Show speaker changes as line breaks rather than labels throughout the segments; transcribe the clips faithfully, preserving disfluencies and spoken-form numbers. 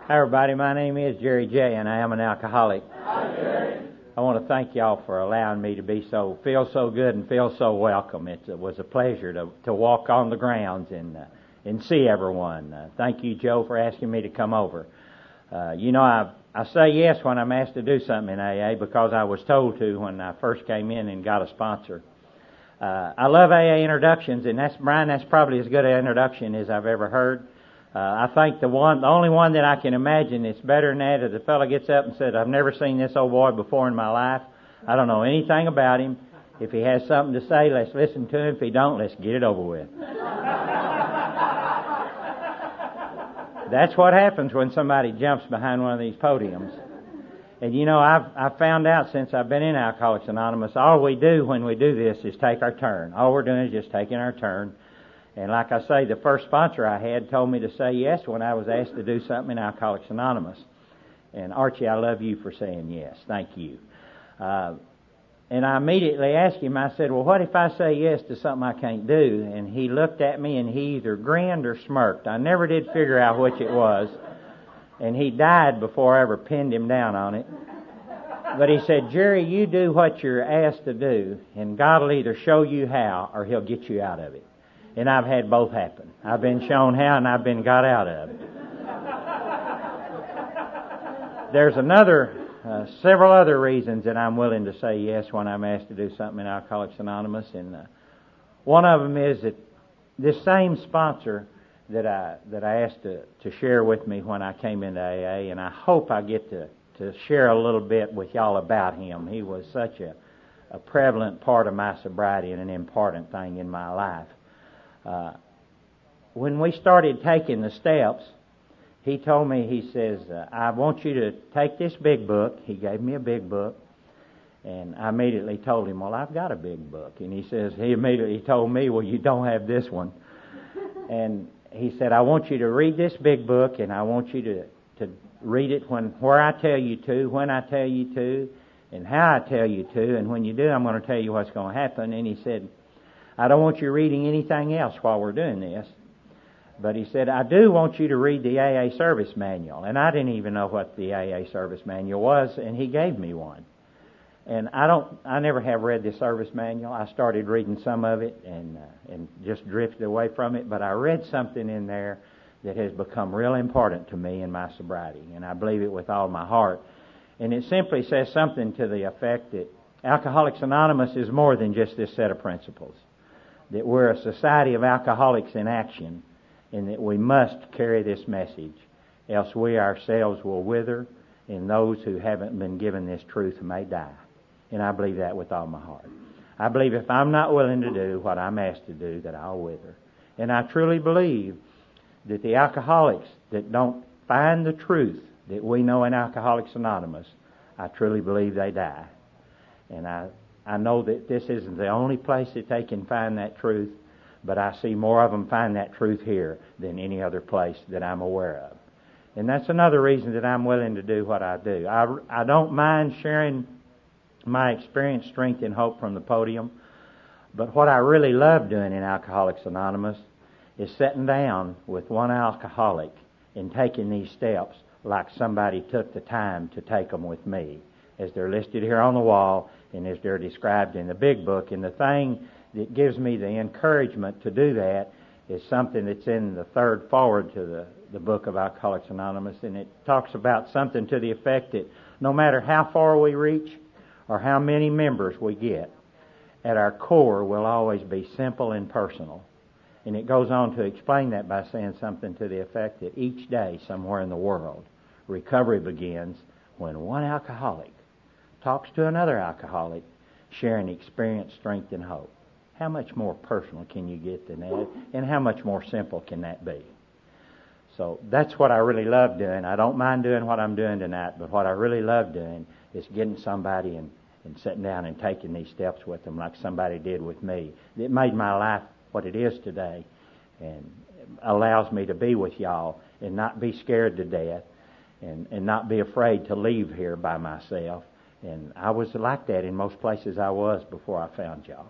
Hi everybody, my name is Jerry J and I am an alcoholic.
Hi Jerry.
I want to thank y'all for allowing me to be so, feel so good and feel so welcome. It was a pleasure to, to walk on the grounds and, uh, and see everyone. Uh, thank you, Joe, for asking me to come over. Uh, you know, I, I say yes when I'm asked to do something in A A because I was told to when I first came in and got a sponsor. Uh, I love A A introductions, and that's, Brian, that's probably as good an introduction as I've ever heard. Uh, I think the one, the only one that I can imagine that's better than that is the fellow gets up and says, I've never seen this old boy before in my life. I don't know anything about him. If he has something to say, let's listen to him. If he don't, let's get it over with. That's what happens when somebody jumps behind one of these podiums. And you know, I've, I've found out since I've been in Alcoholics Anonymous, all we do when we do this is take our turn. All we're doing is just taking our turn. And like I say, the first sponsor I had told me to say yes when I was asked to do something in Alcoholics Anonymous. And Archie, I love you for saying yes. Thank you. Uh, and I immediately asked him, I said, well, what if I say yes to something I can't do? And he looked at me and he either grinned or smirked. I never did figure out which it was. And he died before I ever pinned him down on it. But he said, Jerry, you do what you're asked to do, and God will either show you how or He'll get you out of it. And I've had both happen. I've been shown how and I've been got out of it. There's another, uh, several other reasons that I'm willing to say yes when I'm asked to do something in Alcoholics Anonymous. And uh, one of them is that this same sponsor that I that I asked to, to share with me when I came into A A, and I hope I get to, to share a little bit with y'all about him. He was such a, a prevalent part of my sobriety and an important thing in my life. Uh, when we started taking the steps, he told me, he says, uh, I want you to take this big book. He gave me a big book. And I immediately told him, well, I've got a big book. And he says, he immediately told me, well, you don't have this one. And he said, I want you to read this big book, and I want you to, to read it when where I tell you to, when I tell you to, and how I tell you to. And when you do, I'm going to tell you what's going to happen. And he said, I don't want you reading anything else while we're doing this. But he said, I do want you to read the A A service manual. And I didn't even know what the A A service manual was, and he gave me one. And I don't, I never have read the service manual. I started reading some of it and uh, and just drifted away from it. But I read something in there that has become real important to me in my sobriety. And I believe it with all my heart. And it simply says something to the effect that Alcoholics Anonymous is more than just this set of principles. That we're a society of alcoholics in action, and that we must carry this message, else we ourselves will wither, and those who haven't been given this truth may die. And I believe that with all my heart. I believe if I'm not willing to do what I'm asked to do, that I'll wither. And I truly believe that the alcoholics that don't find the truth that we know in Alcoholics Anonymous, I truly believe they die. And I I know that this isn't the only place that they can find that truth, but I see more of them find that truth here than any other place that I'm aware of. And that's another reason that I'm willing to do what I do. I, I don't mind sharing my experience, strength, and hope from the podium, but what I really love doing in Alcoholics Anonymous is sitting down with one alcoholic and taking these steps like somebody took the time to take them with me, as they're listed here on the wall and as they're described in the big book. And the thing that gives me the encouragement to do that is something that's in the third forward to the, the book of Alcoholics Anonymous, and it talks about something to the effect that no matter how far we reach or how many members we get, at our core will always be simple and personal. And it goes on to explain that by saying something to the effect that each day somewhere in the world, recovery begins when one alcoholic talks to another alcoholic, sharing experience, strength, and hope. How much more personal can you get than that? And how much more simple can that be? So that's what I really love doing. I don't mind doing what I'm doing tonight, but what I really love doing is getting somebody and, and sitting down and taking these steps with them like somebody did with me. It made my life what it is today and allows me to be with y'all and not be scared to death and, and not be afraid to leave here by myself. And I was like that in most places I was before I found y'all.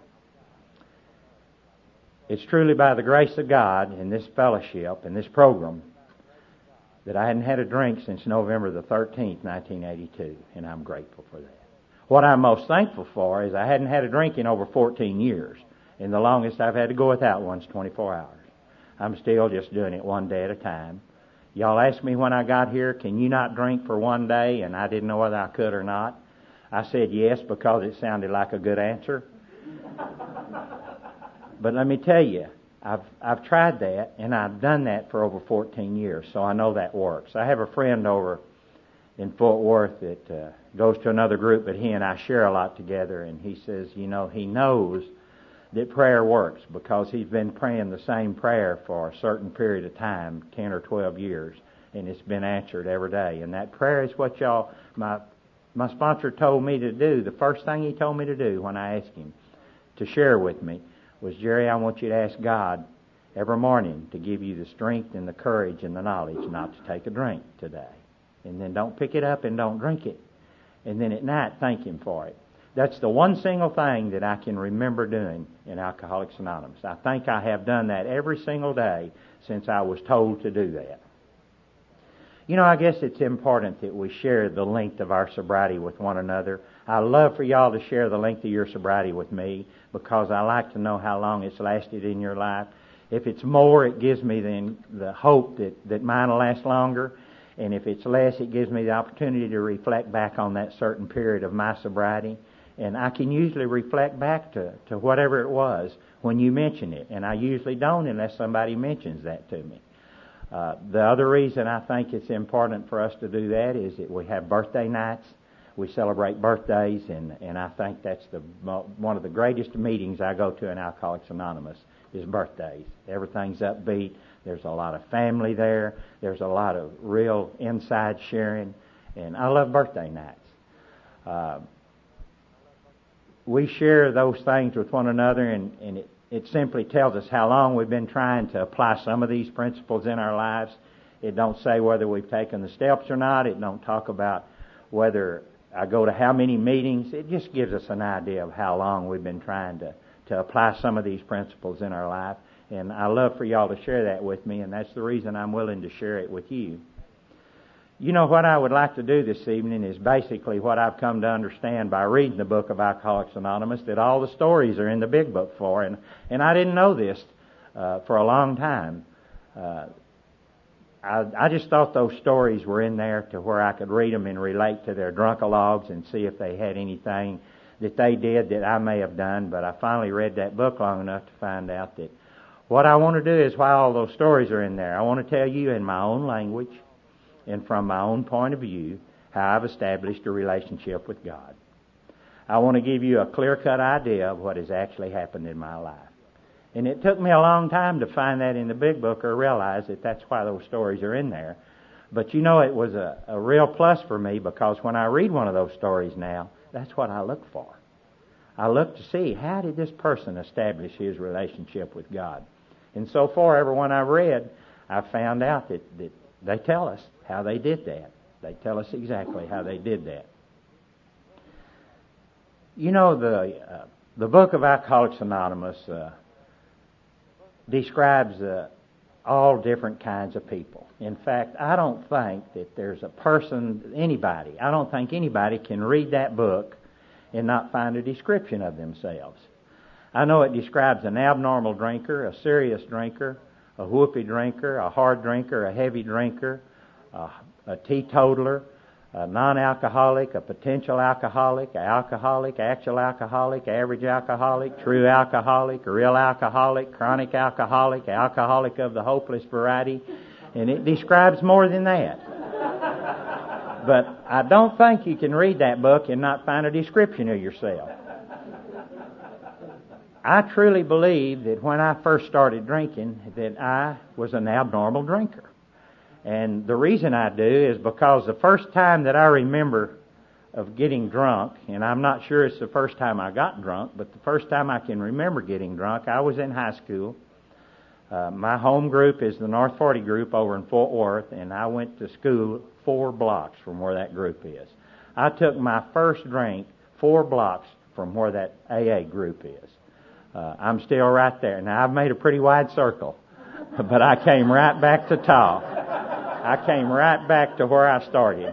It's truly by the grace of God in this fellowship and this program that I hadn't had a drink since November the thirteenth, nineteen eighty-two, and I'm grateful for that. What I'm most thankful for is I hadn't had a drink in over fourteen years, and the longest I've had to go without one's twenty-four hours. I'm still just doing it one day at a time. Y'all asked me when I got here, can you not drink for one day? And I didn't know whether I could or not. I said yes because it sounded like a good answer. But let me tell you, I've I've tried that, and I've done that for over fourteen years, so I know that works. I have a friend over in Fort Worth that uh, goes to another group, but he and I share a lot together, and he says, you know, he knows that prayer works because he's been praying the same prayer for a certain period of time, ten or twelve years, and it's been answered every day. And that prayer is what y'all, my my sponsor told me to do. The first thing he told me to do when I asked him to share with me was, Jerry, I want you to ask God every morning to give you the strength and the courage and the knowledge not to take a drink today. And then don't pick it up and don't drink it. And then at night, thank Him for it. That's the one single thing that I can remember doing in Alcoholics Anonymous. I think I have done that every single day since I was told to do that. You know, I guess it's important that we share the length of our sobriety with one another. I love for y'all to share the length of your sobriety with me because I like to know how long it's lasted in your life. If it's more, it gives me the, the hope that, that mine will last longer. And if it's less, it gives me the opportunity to reflect back on that certain period of my sobriety. And I can usually reflect back to, to whatever it was when you mention it. And I usually don't unless somebody mentions that to me. Uh, the other reason I think it's important for us to do that is that we have birthday nights. We celebrate birthdays, and, and I think that's the one of the greatest meetings I go to in Alcoholics Anonymous is birthdays. Everything's upbeat. There's a lot of family there. There's a lot of real inside sharing, and I love birthday nights. Uh, we share those things with one another, and, and it, it simply tells us how long we've been trying to apply some of these principles in our lives. It don't say whether we've taken the steps or not. It don't talk about whether I go to how many meetings. It just gives us an idea of how long we've been trying to, to apply some of these principles in our life. And I love for y'all to share that with me, and that's the reason I'm willing to share it with you. You know, what I would like to do this evening is basically what I've come to understand by reading the book of Alcoholics Anonymous, that all the stories are in the big book for. And, and I didn't know this uh, for a long time. Uh, I, I just thought those stories were in there to where I could read them and relate to their drunkalogs and see if they had anything that they did that I may have done. But I finally read that book long enough to find out that what I want to do is, why all those stories are in there, I want to tell you in my own language and from my own point of view how I've established a relationship with God. I want to give you a clear-cut idea of what has actually happened in my life. And it took me a long time to find that in the big book or realize that that's why those stories are in there. But you know, it was a, a real plus for me because when I read one of those stories now, that's what I look for. I look to see, how did this person establish his relationship with God? And so far, every one I've read, I've found out that, that they tell us how they did that. They tell us exactly how they did that. You know, the uh, the book of Alcoholics Anonymous uh, describes uh, all different kinds of people. In fact, I don't think that there's a person, anybody, I don't think anybody can read that book and not find a description of themselves. I know it describes an abnormal drinker, a serious drinker, a whoopee drinker, a hard drinker, a heavy drinker, a, a teetotaler, a non-alcoholic, a potential alcoholic, an alcoholic, actual alcoholic, average alcoholic, true alcoholic, a real alcoholic, chronic alcoholic, alcoholic of the hopeless variety, and it describes more than that. But I don't think you can read that book and not find a description of yourself. I truly believe that when I first started drinking, that I was an abnormal drinker. And the reason I do is because the first time that I remember of getting drunk, and I'm not sure it's the first time I got drunk, but the first time I can remember getting drunk, I was in high school. Uh, my home group is the North forty group over in Fort Worth, and I went to school four blocks from where that group is. I took my first drink four blocks from where that A A group is. Uh, I'm still right there. Now, I've made a pretty wide circle, but I came right back to top. I came right back to where I started.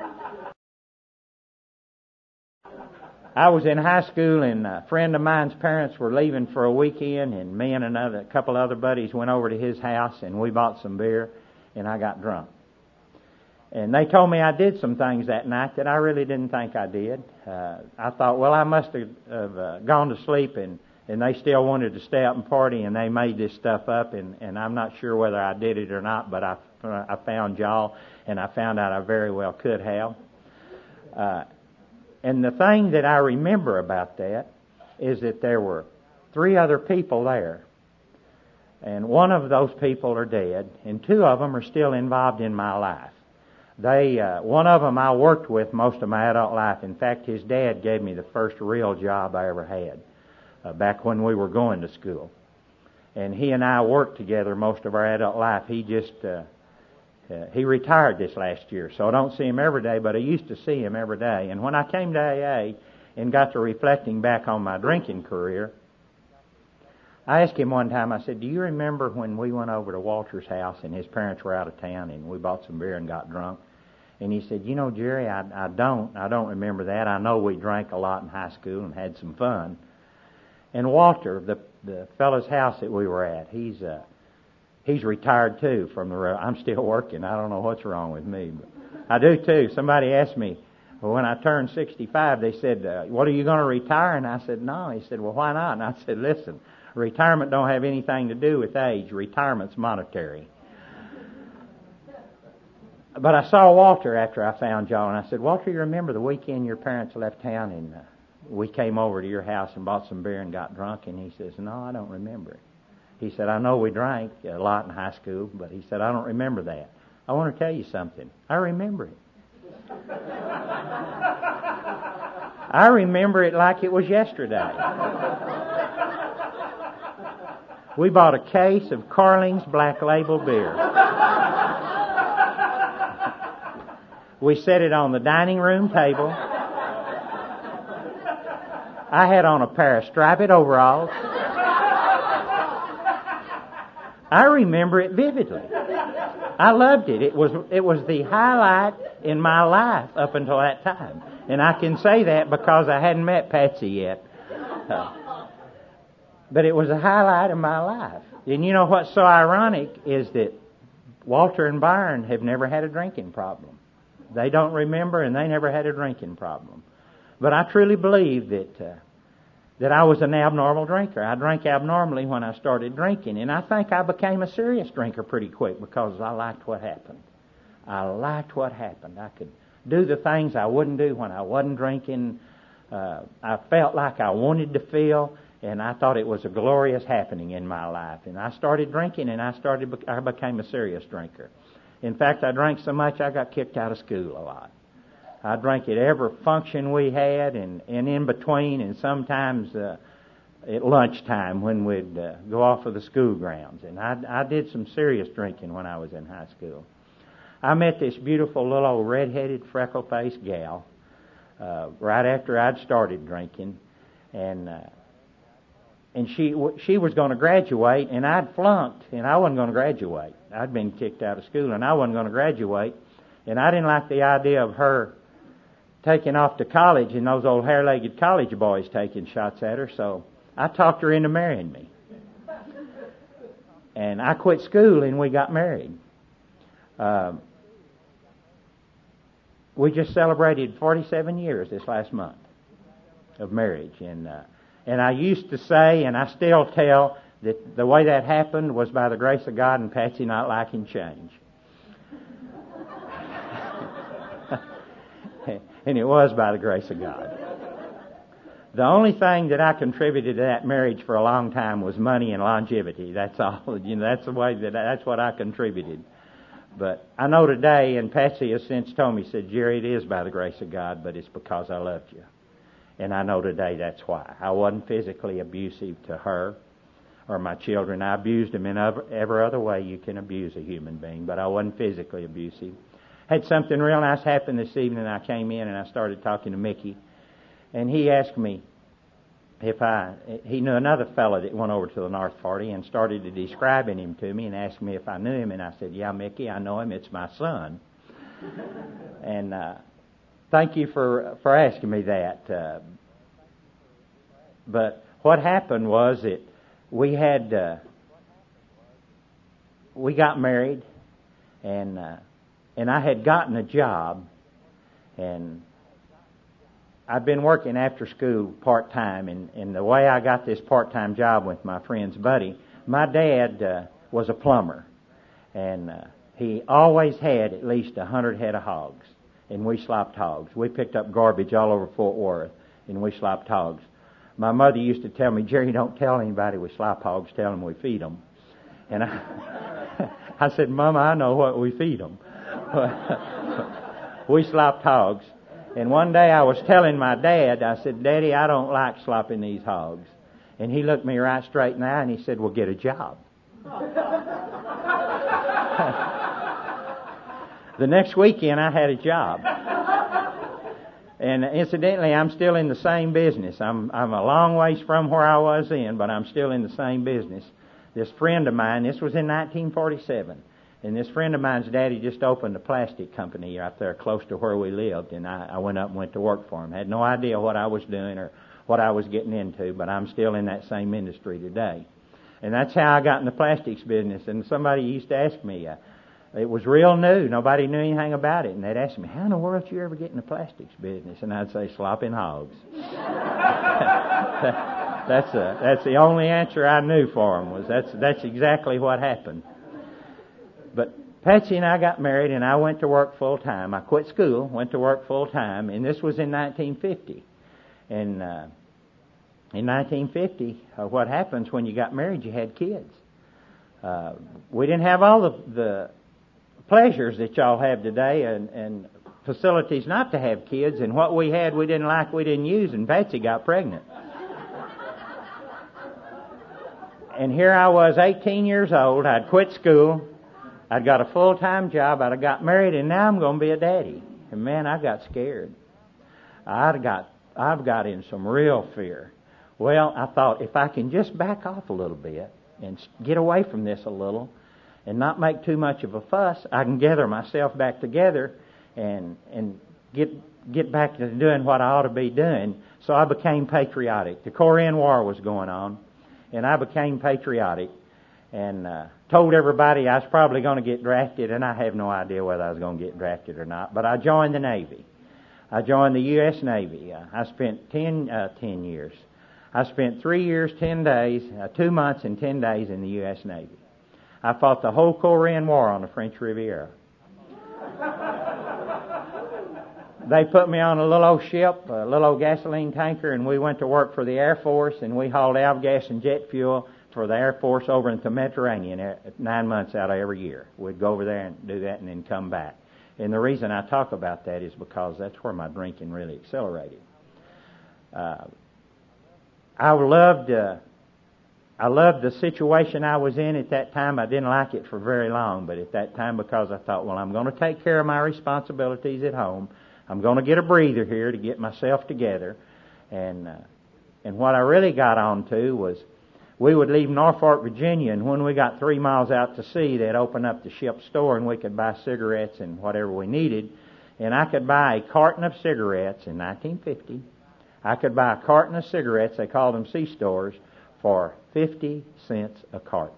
I was in high school, and a friend of mine's parents were leaving for a weekend, and me and another a couple other buddies went over to his house, and we bought some beer, and I got drunk. And they told me I did some things that night that I really didn't think I did. Uh, I thought, well, I must have, have uh, gone to sleep, and, and they still wanted to stay up and party, and they made this stuff up, and, and I'm not sure whether I did it or not, but I, I found y'all, and I found out I very well could have. Uh, And the thing that I remember about that is that there were three other people there. And one of those people are dead, and two of them are still involved in my life. They, uh, one of them I worked with most of my adult life. In fact, his dad gave me the first real job I ever had, uh, back when we were going to school. And he and I worked together most of our adult life. He just, uh, Uh, he retired this last year, so I don't see him every day, but I used to see him every day. And when I came to A A and got to reflecting back on my drinking career, I asked him one time, I said, do you remember when we went over to Walter's house and his parents were out of town and we bought some beer and got drunk? And he said, you know, Jerry, I, I don't. I don't remember that. I know we drank a lot in high school and had some fun. And Walter, the, the fellow's house that we were at, he's... Uh, He's retired too from the road. I'm still working. I don't know what's wrong with me, but I do too. Somebody asked me, well, when I turned sixty-five, they said, uh, what, are you going to retire? And I said, no. He said, well, why not? And I said, listen, retirement don't have anything to do with age. Retirement's monetary. But I saw Walter after I found y'all, and I said, Walter, you remember the weekend your parents left town and uh, we came over to your house and bought some beer and got drunk? And he says, no, I don't remember it. He said, I know we drank a lot in high school, but he said, I don't remember that. I want to tell you something. I remember it. I remember it like it was yesterday. We bought a case of Carling's Black Label beer. We set it on the dining room table. I had on a pair of striped overalls. I remember it vividly. I loved it. It was it was the highlight in my life up until that time. And I can say that because I hadn't met Patsy yet. Uh, but it was a highlight of my life. And you know what's so ironic is that Walter and Byron have never had a drinking problem. They don't remember, and they never had a drinking problem. But I truly believe that... Uh, that I was an abnormal drinker. I drank abnormally when I started drinking, and I think I became a serious drinker pretty quick because I liked what happened. I liked what happened. I could do the things I wouldn't do when I wasn't drinking. Uh, I felt like I wanted to feel, and I thought it was a glorious happening in my life. And I started drinking, and I started. I became a serious drinker. In fact, I drank so much I got kicked out of school a lot. I drank at every function we had, and, and in between, and sometimes uh, at lunchtime when we'd uh, go off of the school grounds. And I, I did some serious drinking when I was in high school. I met this beautiful little old red-headed, freckle-faced gal uh, right after I'd started drinking, and uh, and she she was going to graduate, and I'd flunked, and I wasn't going to graduate. I'd been kicked out of school, and I wasn't going to graduate, and I didn't like the idea of her taking off to college and those old hair-legged college boys taking shots at her, so I talked her into marrying me. And I quit school and we got married. Um, we just celebrated forty-seven years this last month of marriage. And, uh, and I used to say, and I still tell, that the way that happened was by the grace of God and Patsy not liking change. And it was by the grace of God. The only thing that I contributed to that marriage for a long time was money and longevity. That's all. You know, that's the way that that's what I contributed. But I know today, and Patsy has since told me, said, Jerry, it is by the grace of God, but it's because I loved you. And I know today that's why. I wasn't physically abusive to her or my children. I abused them in every other way you can abuse a human being, but I wasn't physically abusive. Had something real nice happen this evening. I came in and I started talking to Mickey, and he asked me, if I, he knew another fellow that went over to the North Forty and started to describing him to me and asked me if I knew him, and I said, yeah, Mickey, I know him. It's my son. and uh, thank you for for asking me that. Uh, but what happened was that we had uh, we got married, and uh, and I had gotten a job, and I'd been working after school part-time, and, and the way I got this part-time job with my friend's buddy, my dad uh, was a plumber, and uh, he always had at least a hundred head of hogs, and we slopped hogs. We picked up garbage all over Fort Worth, and we slopped hogs. My mother used to tell me, Jerry, don't tell anybody we slop hogs, tell them we feed them. And I, I said, Mama, I know what we feed them. We slopped hogs. And one day I was telling my dad, I said, Daddy, I don't like slopping these hogs. And he looked me right straight in the eye and he said, well, get a job. The next weekend I had a job. And incidentally, I'm still in the same business. I'm I'm a long ways from where I was then, but I'm still in the same business. This friend of mine, this was in nineteen forty-seven, and this friend of mine's daddy just opened a plastic company right there close to where we lived, and I, I went up and went to work for him. Had no idea what I was doing or what I was getting into, but I'm still in that same industry today. And that's how I got in the plastics business. And somebody used to ask me, uh, it was real new. Nobody knew anything about it. And they'd ask me, how in the world did you ever get in the plastics business? And I'd say, slopping hogs. that's a, that's the only answer I knew for them. Was that's that's exactly what happened. But Patsy and I got married, and I went to work full time. I quit school, went to work full time, and this was in nineteen fifty. And uh, in nineteen fifty, uh, what happens when you got married? You had kids. Uh, we didn't have all the, the pleasures that y'all have today, and, and facilities not to have kids. And what we had, we didn't like, we didn't use, and Patsy got pregnant. And here I was, eighteen years old. I'd quit school. I'd got a full-time job. I'd got married, and now I'm going to be a daddy. And man, I got scared. I'd got, I've got in some real fear. Well, I thought, if I can just back off a little bit and get away from this a little and not make too much of a fuss, I can gather myself back together and and get get back to doing what I ought to be doing. So I became patriotic. The Korean War was going on, and I became patriotic and uh, told everybody I was probably going to get drafted, and I have no idea whether I was going to get drafted or not. But I joined the Navy. I joined the U S Navy. Uh, I spent ten, uh, ten years. I spent three years, ten days, uh, two months and ten days in the U S Navy. I fought the whole Korean War on the French Riviera. They put me on a little old ship, a little old gasoline tanker, and we went to work for the Air Force, and we hauled avgas and jet fuel for the Air Force over into the Mediterranean nine months out of every year. We'd go over there and do that and then come back. And the reason I talk about that is because that's where my drinking really accelerated. Uh, I loved, uh, I loved the situation I was in at that time. I didn't like it for very long, but at that time, because I thought, well, I'm going to take care of my responsibilities at home. I'm going to get a breather here to get myself together. And uh, and what I really got on to was we would leave Norfolk, Virginia, and when we got three miles out to sea, they'd open up the ship's store and we could buy cigarettes and whatever we needed. And I could buy a carton of cigarettes in nineteen fifty. I could buy a carton of cigarettes, they called them C-stores, for fifty cents a carton.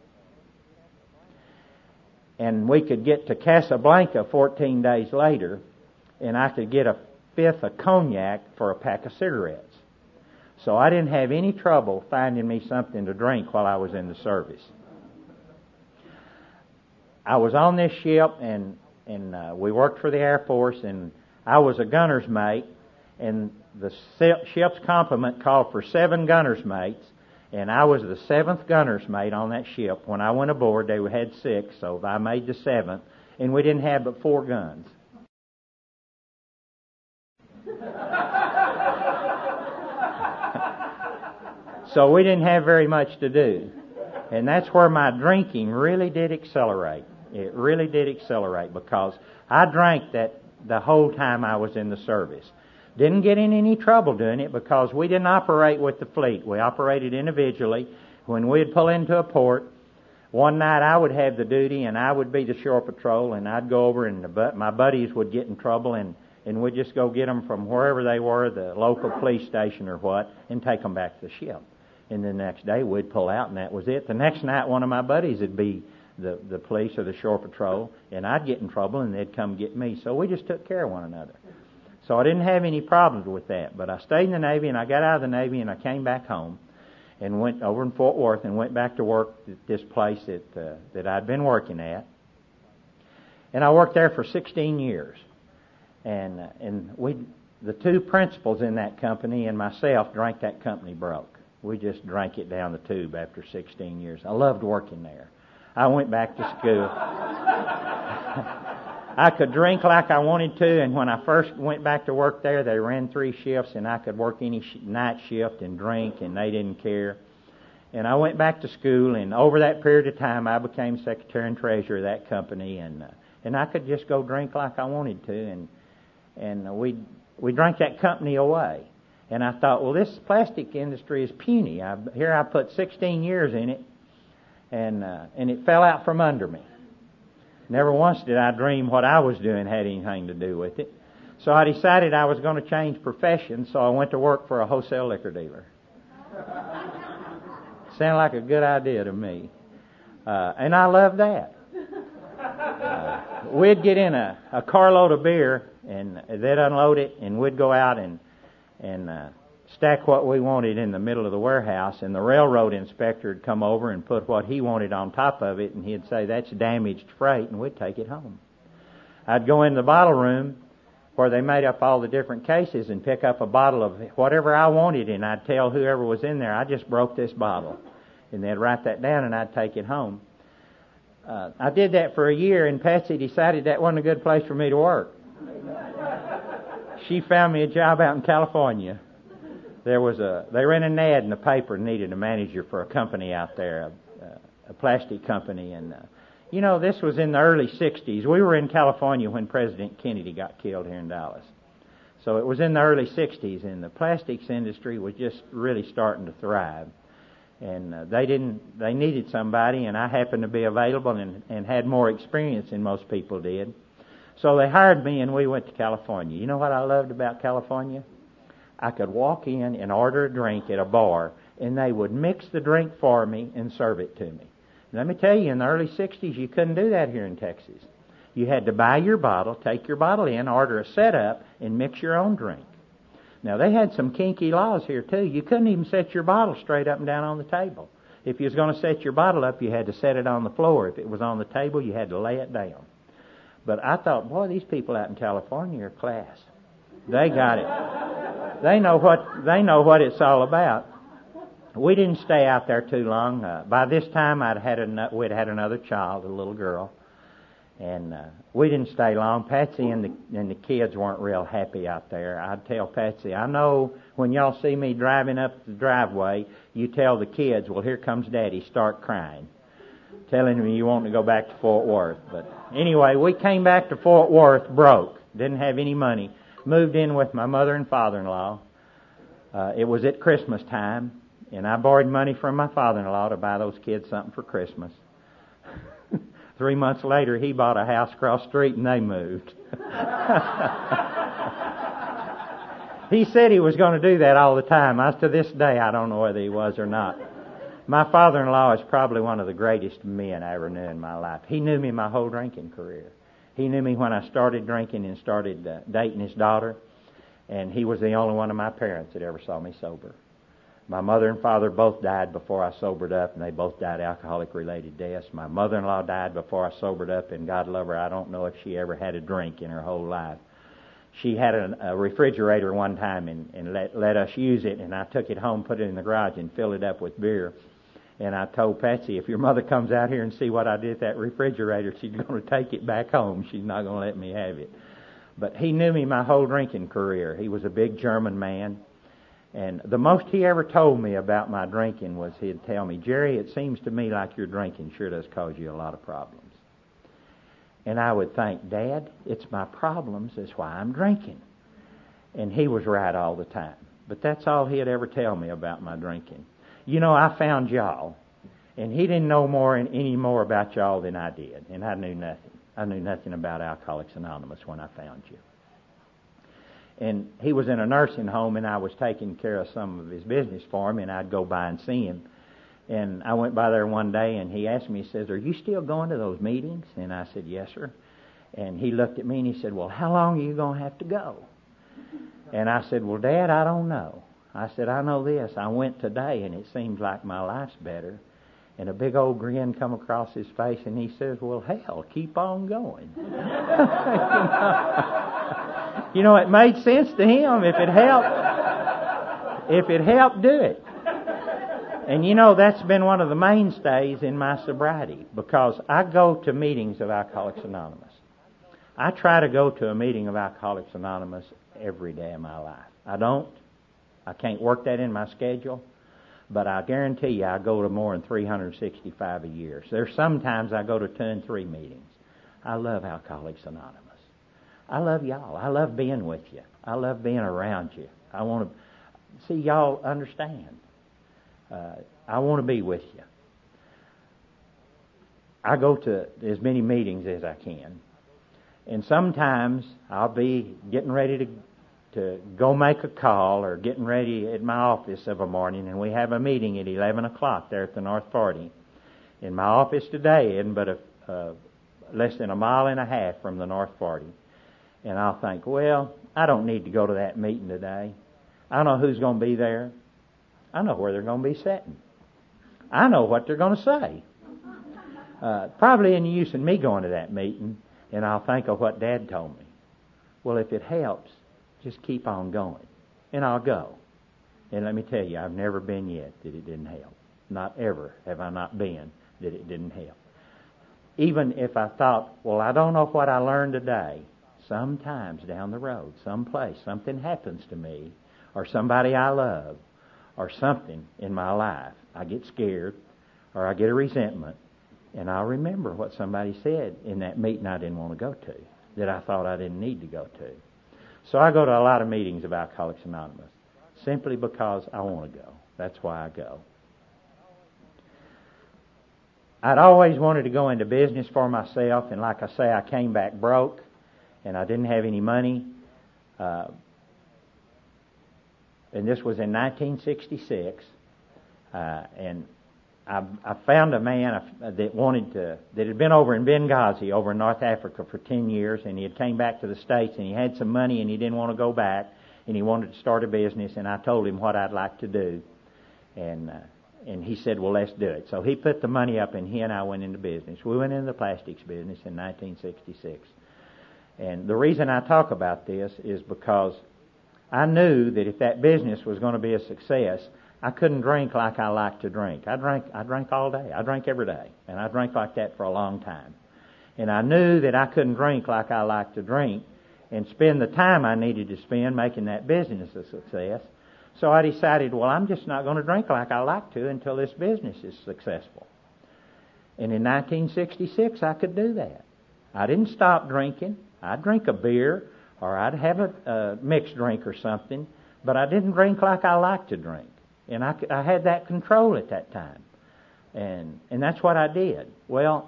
And we could get to Casablanca fourteen days later, and I could get a fifth of cognac for a pack of cigarettes. So I didn't have any trouble finding me something to drink while I was in the service. I was on this ship, and and uh, we worked for the Air Force, and I was a gunner's mate, and the ship's complement called for seven gunner's mates, and I was the seventh gunner's mate on that ship. When I went aboard, they had six, so I made the seventh, and we didn't have but four guns. So we didn't have very much to do. And that's where my drinking really did accelerate. It really did accelerate because I drank that the whole time I was in the service. Didn't get in any trouble doing it because we didn't operate with the fleet. We operated individually. When we'd pull into a port, one night I would have the duty and I would be the shore patrol, and I'd go over and the, my buddies would get in trouble, and, and we'd just go get them from wherever they were, the local police station or what, and take them back to the ship. And the next day we'd pull out, and that was it. The next night one of my buddies would be the, the police or the shore patrol, and I'd get in trouble and they'd come get me. So we just took care of one another. So I didn't have any problems with that. But I stayed in the Navy, and I got out of the Navy, and I came back home and went over in Fort Worth and went back to work at this place that uh, that I'd been working at. And I worked there for sixteen years. And uh, and we, the two principals in that company and myself drank that company broke. We just drank it down the tube after sixteen years. I loved working there. I went back to school. I could drink like I wanted to, and when I first went back to work there, they ran three shifts, and I could work any sh- night shift and drink, and they didn't care. And I went back to school, and over that period of time, I became secretary and treasurer of that company, and uh, and I could just go drink like I wanted to, and and we we drank that company away. And I thought, well, this plastic industry is puny. I, here I put sixteen years in it, and uh, and it fell out from under me. Never once did I dream what I was doing had anything to do with it. So I decided I was going to change professions, so I went to work for a wholesale liquor dealer. Sounded like a good idea to me. Uh, and I loved that. Uh, we'd get in a, a carload of beer, and they'd unload it, and we'd go out and, and uh, stack what we wanted in the middle of the warehouse, and the railroad inspector would come over and put what he wanted on top of it, and he'd say, that's damaged freight, and we'd take it home. I'd go in the bottle room where they made up all the different cases and pick up a bottle of whatever I wanted, and I'd tell whoever was in there, I just broke this bottle. And they'd write that down, and I'd take it home. Uh, I did that for a year, and Patsy decided that wasn't a good place for me to work. She found me a job out in California. There was a, they ran an ad in the paper and needed a manager for a company out there, a, a plastic company. And, uh, you know, this was in the early sixties. We were in California when President Kennedy got killed here in Dallas. So it was in the early sixties, and the plastics industry was just really starting to thrive. And uh, they didn't, they needed somebody, and I happened to be available and, and had more experience than most people did. So they hired me, and we went to California. You know what I loved about California? I could walk in and order a drink at a bar, and they would mix the drink for me and serve it to me. Let me tell you, in the early sixties, you couldn't do that here in Texas. You had to buy your bottle, take your bottle in, order a setup, and mix your own drink. Now, they had some kinky laws here, too. You couldn't even set your bottle straight up and down on the table. If you was going to set your bottle up, you had to set it on the floor. If it was on the table, you had to lay it down. But I thought, boy, these people out in California are class. They got it. They know what they know what it's all about. We didn't stay out there too long. Uh, by this time, I'd had an, we'd had another child, a little girl, and uh, we didn't stay long. Patsy and the and the kids weren't real happy out there. I'd tell Patsy, I know when y'all see me driving up the driveway, you tell the kids, well, here comes Daddy. Start crying, telling me you want to go back to Fort Worth. But anyway, we came back to Fort Worth broke. Didn't have any money. Moved in with my mother and father-in-law. Uh, it was at Christmas time, and I borrowed money from my father-in-law to buy those kids something for Christmas. Three months later, he bought a house across the street, and they moved. He said he was going to do that all the time. I, to this day, I don't know whether he was or not. My father-in-law is probably one of the greatest men I ever knew in my life. He knew me my whole drinking career. He knew me when I started drinking and started uh, dating his daughter, and he was the only one of my parents that ever saw me sober. My mother and father both died before I sobered up, and they both died alcoholic-related deaths. My mother-in-law died before I sobered up, and God love her, I don't know if she ever had a drink in her whole life. She had a, a refrigerator one time and, and let, let us use it, and I took it home, put it in the garage, and filled it up with beer. And I told Patsy, if your mother comes out here and see what I did with that refrigerator, she's going to take it back home. She's not going to let me have it. But he knew me my whole drinking career. He was a big German man. And the most he ever told me about my drinking was he'd tell me, Jerry, it seems to me like your drinking sure does cause you a lot of problems. And I would think, Dad, it's my problems, that's why I'm drinking. And he was right all the time. But that's all he'd ever tell me about my drinking. You know, I found y'all, and he didn't know more any more about y'all than I did, and I knew nothing. I knew nothing about Alcoholics Anonymous when I found you. And he was in a nursing home, and I was taking care of some of his business for him, and I'd go by and see him. And I went by there one day, and he asked me, he says, "Are you still going to those meetings?" And I said, "Yes, sir." And he looked at me, and he said, "Well, how long are you going to have to go?" And I said, "Well, Dad, I don't know." I said, "I know this. I went today, and it seems like my life's better." And a big old grin come across his face, and he says, "Well, hell, keep on going." you, know, you know, it made sense to him. If it helped, if it helped, do it. And you know, that's been one of the mainstays in my sobriety, because I go to meetings of Alcoholics Anonymous. I try to go to a meeting of Alcoholics Anonymous every day of my life. I don't. I can't work that in my schedule, but I guarantee you I go to more than three hundred sixty-five a year. So there's sometimes I go to two and three meetings. I love Alcoholics Anonymous. I love y'all. I love being with you. I love being around you. I want to see y'all understand. Uh, I want to be with you. I go to as many meetings as I can. And sometimes I'll be getting ready to to go make a call or getting ready at my office of a morning, and we have a meeting at eleven o'clock there at the North forty. In my office today isn't but a, uh, less than a mile and a half from the North forty. And I'll think, well, I don't need to go to that meeting today. I know who's going to be there. I know where they're going to be sitting. I know what they're going to say. Uh, probably any use in me going to that meeting, and I'll think of what Dad told me. Well, if it helps, just keep on going. And I'll go. And let me tell you, I've never been yet that it didn't help. Not ever have I not been that it didn't help. Even if I thought, well, I don't know what I learned today, sometimes down the road, someplace, something happens to me, or somebody I love, or something in my life, I get scared, or I get a resentment, and I'll remember what somebody said in that meeting I didn't want to go to, that I thought I didn't need to go to. So I go to a lot of meetings of Alcoholics Anonymous, simply because I want to go. That's why I go. I'd always wanted to go into business for myself, and like I say, I came back broke, and I didn't have any money. Uh, and this was in nineteen sixty-six, uh, and I, I found a man that wanted to, that had been over in Benghazi, over in North Africa for ten years, and he had came back to the States, and he had some money, and he didn't want to go back, and he wanted to start a business, and I told him what I'd like to do, and uh, and he said, well, let's do it. So he put the money up, and he and I went into business. We went into the plastics business in nineteen sixty-six. And the reason I talk about this is because I knew that if that business was going to be a success, I couldn't drink like I like to drink. I drank, I drank all day. I drank every day. And I drank like that for a long time. And I knew that I couldn't drink like I like to drink and spend the time I needed to spend making that business a success. So I decided, well, I'm just not going to drink like I like to until this business is successful. And in nineteen sixty-six, I could do that. I didn't stop drinking. I'd drink a beer or I'd have a, a mixed drink or something, but I didn't drink like I like to drink. And I, I had that control at that time. And and that's what I did. Well,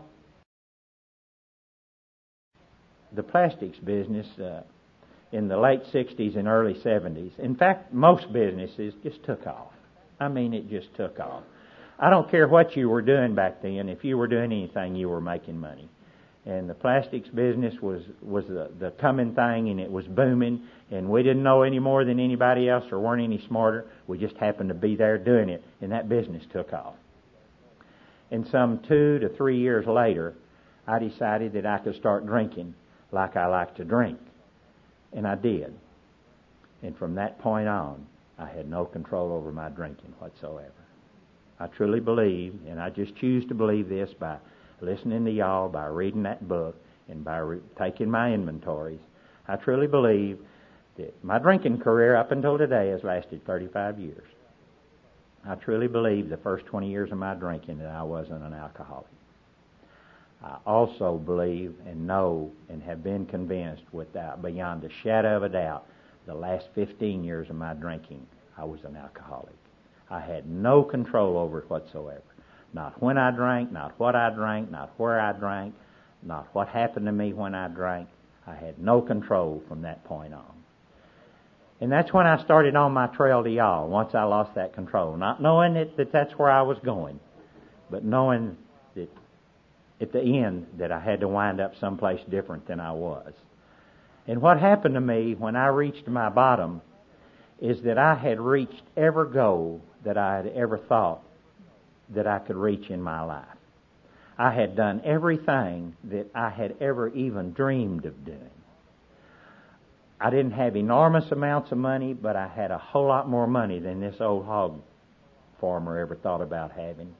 the plastics business uh, in the late sixties and early seventies, in fact, most businesses just took off. I mean, it just took off. I don't care what you were doing back then. If you were doing anything, you were making money. And the plastics business was, was the, the coming thing, and it was booming, and we didn't know any more than anybody else or weren't any smarter. We just happened to be there doing it, and that business took off. And some two to three years later, I decided that I could start drinking like I like to drink. And I did. And from that point on, I had no control over my drinking whatsoever. I truly believe, and I just choose to believe this by listening to y'all, by reading that book, and by re- taking my inventories. I truly believe that my drinking career up until today has lasted thirty-five years. I truly believe the first twenty years of my drinking that I wasn't an alcoholic. I also believe and know and have been convinced without beyond a shadow of a doubt the last fifteen years of my drinking, I was an alcoholic. I had no control over it whatsoever. Not when I drank, not what I drank, not where I drank, not what happened to me when I drank. I had no control from that point on. And that's when I started on my trail to y'all, once I lost that control. Not knowing that, that that's where I was going, but knowing that at the end that I had to wind up someplace different than I was. And what happened to me when I reached my bottom is that I had reached every goal that I had ever thought that I could reach in my life. I had done everything that I had ever even dreamed of doing. I didn't have enormous amounts of money, but I had a whole lot more money than this old hog farmer ever thought about having.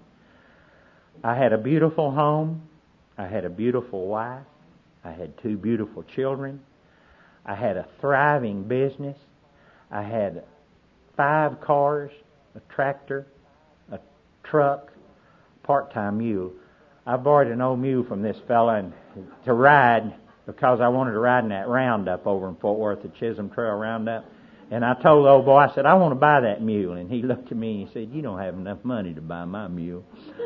I had a beautiful home. I had a beautiful wife. I had two beautiful children. I had a thriving business. I had five cars, a tractor, a truck, part-time mule. I borrowed an old mule from this fella and, to ride because I wanted to ride in that roundup over in Fort Worth, the Chisholm Trail Roundup. And I told the old boy, I said, I want to buy that mule. And he looked at me and he said, you don't have enough money to buy my mule.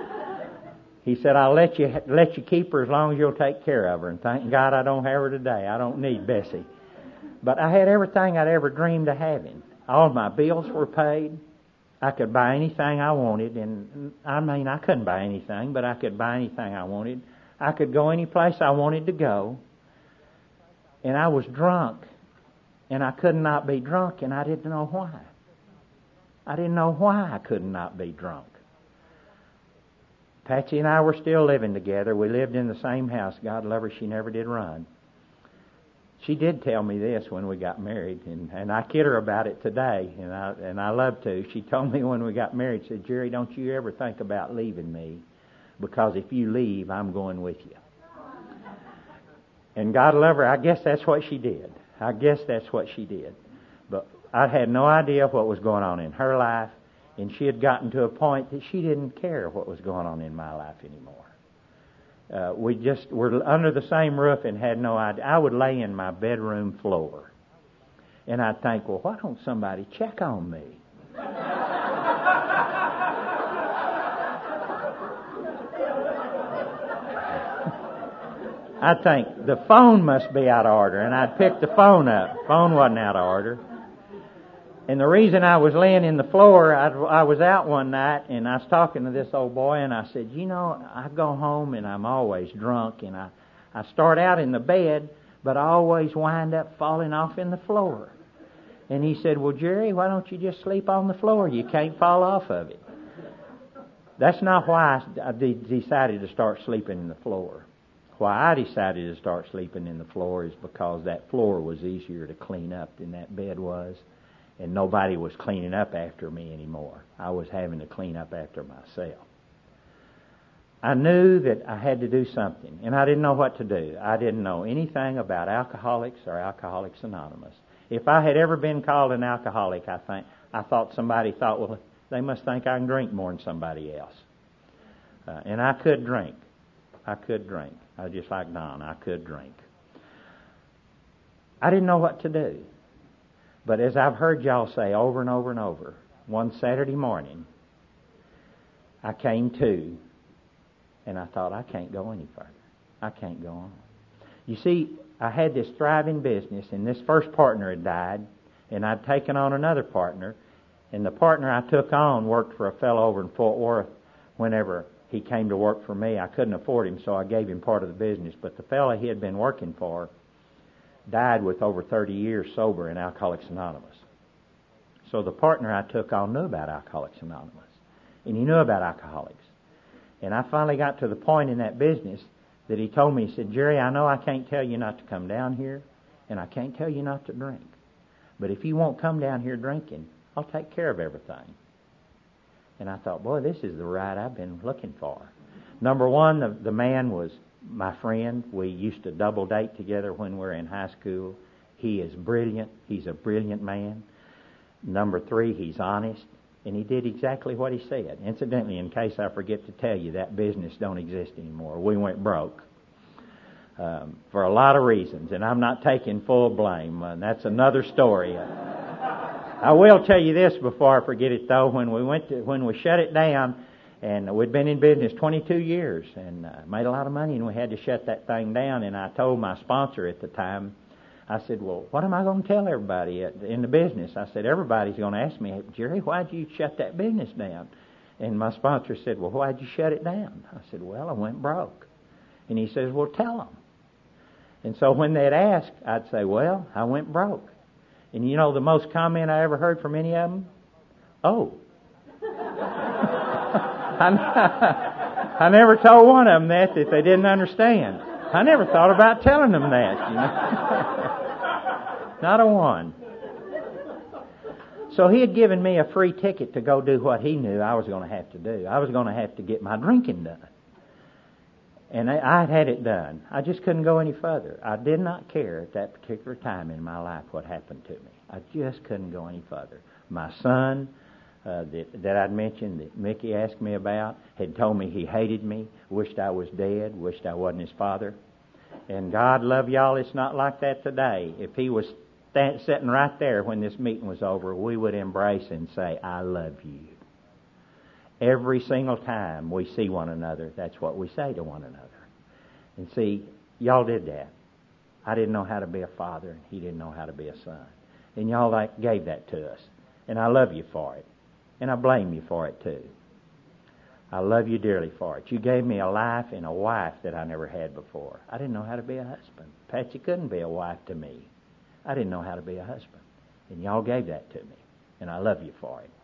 He said, I'll let you let you keep her as long as you'll take care of her. And thank God I don't have her today. I don't need Bessie. But I had everything I'd ever dreamed of having. All my bills were paid. I could buy anything I wanted. And I mean, I couldn't buy anything, but I could buy anything I wanted. I could go any place I wanted to go. And I was drunk. And I could not be drunk, and I didn't know why. I didn't know why I could not be drunk. Patsy and I were still living together. We lived in the same house. God love her, she never did run. She did tell me this when we got married, and, and I kid her about it today, and I and I love to. She told me when we got married, she said, Jerry, don't you ever think about leaving me, because if you leave, I'm going with you. And God love her, I guess that's what she did. I guess that's what she did. But I had no idea what was going on in her life, and she had gotten to a point that she didn't care what was going on in my life anymore. Uh, we just were under the same roof and had no idea. I would lay in my bedroom floor, and I'd think, well, why don't somebody check on me? I'd think, the phone must be out of order, and I'd pick the phone up. Phone wasn't out of order. And the reason I was laying in the floor, I'd, I was out one night, and I was talking to this old boy, and I said, you know, I go home, and I'm always drunk, and I, I start out in the bed, but I always wind up falling off in the floor. And he said, well, Jerry, why don't you just sleep on the floor? You can't fall off of it. That's not why I de- decided to start sleeping in the floor. Why I decided to start sleeping in the floor is because that floor was easier to clean up than that bed was. And nobody was cleaning up after me anymore. I was having to clean up after myself. I knew that I had to do something, and I didn't know what to do. I didn't know anything about Alcoholics or Alcoholics Anonymous. If I had ever been called an alcoholic, I think I thought somebody thought, well, they must think I can drink more than somebody else. Uh, and I could drink. I could drink. I was just like Don. I could drink. I didn't know what to do. But as I've heard y'all say over and over and over, one Saturday morning, I came to, and I thought, I can't go any further. I can't go on. You see, I had this thriving business, and this first partner had died, and I'd taken on another partner, and the partner I took on worked for a fellow over in Fort Worth. Whenever he came to work for me, I couldn't afford him, so I gave him part of the business. But the fellow he had been working for died with over thirty years sober in Alcoholics Anonymous. So the partner I took on knew about Alcoholics Anonymous, and he knew about alcoholics. And I finally got to the point in that business that he told me, he said, Jerry, I know I can't tell you not to come down here, and I can't tell you not to drink. But if you won't come down here drinking, I'll take care of everything. And I thought, boy, this is the ride I've been looking for. Number one, the, the man was my friend. We used to double date together when we were in high school. He is brilliant. He's a brilliant man. Number three, he's honest. And he did exactly what he said. Incidentally, in case I forget to tell you, that business don't exist anymore. We went broke. um, for a lot of reasons, and I'm not taking full blame. And that's another story. I will tell you this before I forget it, though. When we went to, when we shut it down, and we'd been in business twenty-two years and uh, made a lot of money, and we had to shut that thing down. And I told my sponsor at the time, I said, well, what am I going to tell everybody at, in the business? I said, everybody's going to ask me, Jerry, why'd you shut that business down? And my sponsor said, well, why'd you shut it down? I said, well, I went broke. And he says, well, tell them. And so when they'd ask, I'd say, well, I went broke. And you know the most comment I ever heard from any of them? Oh. I, I never told one of them that, that they didn't understand. I never thought about telling them that, you know. Not a one. So he had given me a free ticket to go do what he knew I was going to have to do. I was going to have to get my drinking done. And I had had it done. I just couldn't go any further. I did not care at that particular time in my life what happened to me. I just couldn't go any further. My son, uh, that, that I'd mentioned, that Mickey asked me about, had told me he hated me, wished I was dead, wished I wasn't his father. And God love y'all, it's not like that today. If he was stand, sitting right there when this meeting was over, we would embrace and say, I love you. Every single time we see one another, that's what we say to one another. And see, y'all did that. I didn't know how to be a father, and he didn't know how to be a son. And y'all like gave that to us. And I love you for it. And I blame you for it too. I love you dearly for it. You gave me a life and a wife that I never had before. I didn't know how to be a husband. Patsy couldn't be a wife to me. I didn't know how to be a husband. And y'all gave that to me. And I love you for it.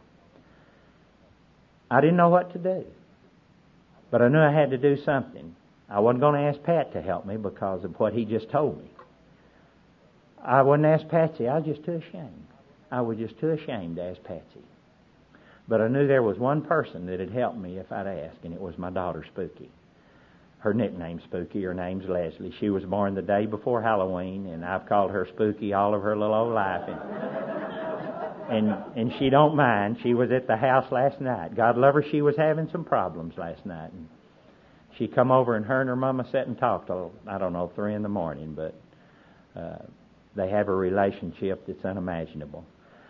I didn't know what to do. But I knew I had to do something. I wasn't going to ask Pat to help me because of what he just told me. I wouldn't ask Patsy. I was just too ashamed. I was just too ashamed to ask Patsy. But I knew there was one person that had helped me if I'd ask, and it was my daughter, Spooky. Her nickname's Spooky. Her name's Leslie. She was born the day before Halloween, and I've called her Spooky all of her little old life. And, and, and she don't mind. She was at the house last night. God love her, she was having some problems last night. And she come over, and her and her mama sat and talked till, I don't know, three in the morning. But uh, they have a relationship that's unimaginable.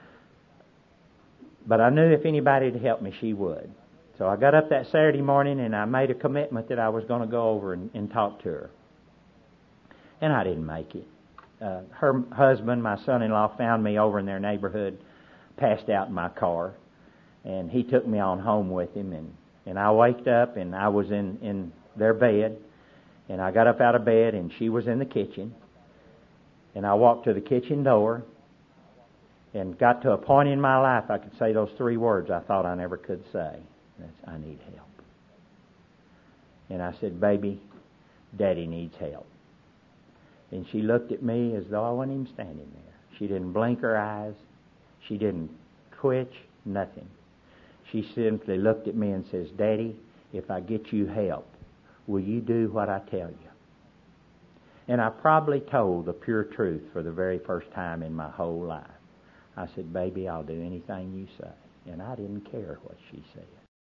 But I knew if anybody would help me, she would. So I got up that Saturday morning and I made a commitment that I was going to go over and, and talk to her. And I didn't make it. Uh, her husband, my son-in-law, found me over in their neighborhood, passed out in my car. And he took me on home with him. And, and I waked up and I was in, in their bed. And I got up out of bed and she was in the kitchen. And I walked to the kitchen door. And got to a point in my life I could say those three words I thought I never could say. That's, I need help. And I said, baby, Daddy needs help. And she looked at me as though I wasn't even standing there. She didn't blink her eyes. She didn't twitch, nothing. She simply looked at me and says, Daddy, if I get you help, will you do what I tell you? And I probably told the pure truth for the very first time in my whole life. I said, baby, I'll do anything you say. And I didn't care what she said.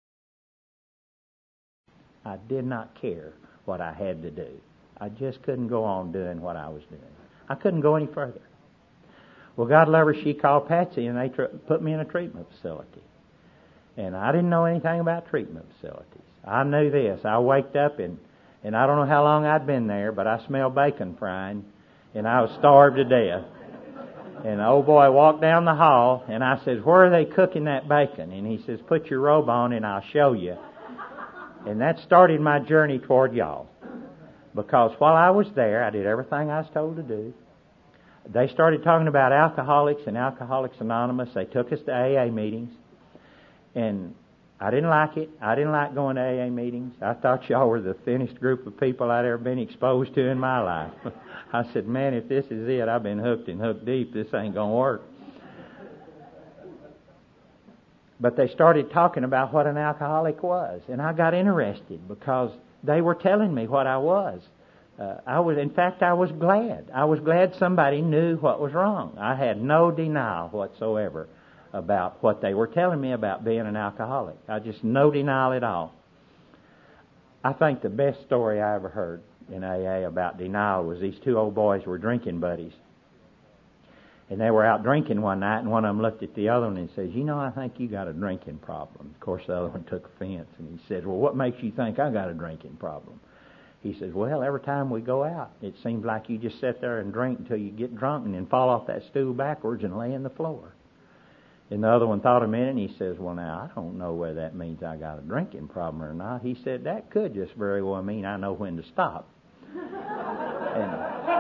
I did not care what I had to do. I just couldn't go on doing what I was doing. I couldn't go any further. Well, God love her, she called Patsy and they tr- put me in a treatment facility. And I didn't know anything about treatment facilities. I knew this. I waked up and, and I don't know how long I'd been there, but I smelled bacon frying and I was starved to death. And the old boy walked down the hall, and I said, where are they cooking that bacon? And he says, put your robe on and I'll show you. And that started my journey toward y'all. Because while I was there, I did everything I was told to do. They started talking about alcoholics and Alcoholics Anonymous. They took us to A A meetings. And I didn't like it. I didn't like going to A A meetings. I thought y'all were the thinnest group of people I'd ever been exposed to in my life. I said, man, if this is it, I've been hooked and hooked deep. This ain't going to work. But they started talking about what an alcoholic was. And I got interested because they were telling me what I was. Uh, I was, in fact, I was glad. I was glad somebody knew what was wrong. I had no denial whatsoever about what they were telling me about being an alcoholic. I just no denial at all. I think the best story I ever heard in A A about denial was these two old boys were drinking buddies. And they were out drinking one night, and one of them looked at the other one and says, you know, I think you got a drinking problem. Of course, the other one took offense, and he said, well, what makes you think I got a drinking problem? He says, well, every time we go out, it seems like you just sit there and drink until you get drunk and then fall off that stool backwards and lay in the floor. And the other one thought a minute, and he says, well, now, I don't know whether that means I got a drinking problem or not. He said, that could just very well mean I know when to stop. and,